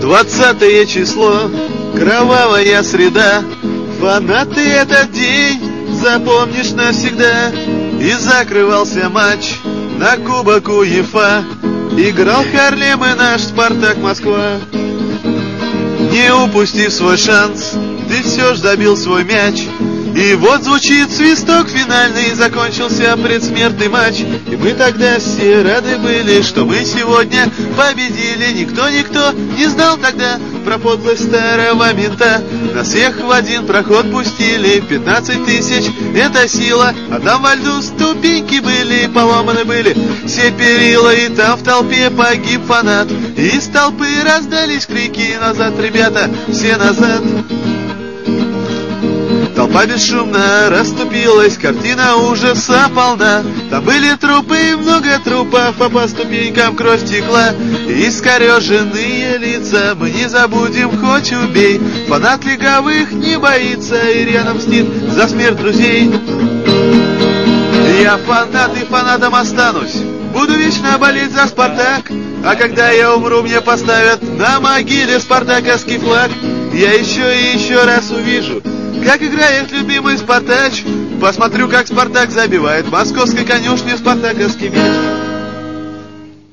20 число, кровавая среда. Фанаты этот день запомнишь навсегда. И закрывался матч на Кубок УЕФА. Играл Харлем и наш Спартак Москва. Не упустив свой шанс, ты все ж забил свой мяч. И вот звучит свисток финальный, закончился предсмертный матч. И мы тогда все рады были, что мы сегодня победили. Никто не знал тогда про подлость старого мента. Нас всех в один проход пустили, 15 тысяч — это сила. А там во льду ступеньки были, поломаны были все перила. И там в толпе погиб фанат. И из толпы раздались крики: назад, ребята, все назад. Толпа бесшумно расступилась, картина ужаса полна. Там были трупы, много трупов, а по ступенькам кровь текла. И искореженные лица мы не забудем, хоть убей. Фанат лиговых не боится и рядом мстит за смерть друзей. Я фанат и фанатом останусь, буду вечно болеть за Спартак. А когда я умру, мне поставят на могиле спартаковский флаг. Я еще и еще раз увижу, как играет любимый Спартач. Посмотрю, как Спартак забивает в московской конюшне спартаковский мяч.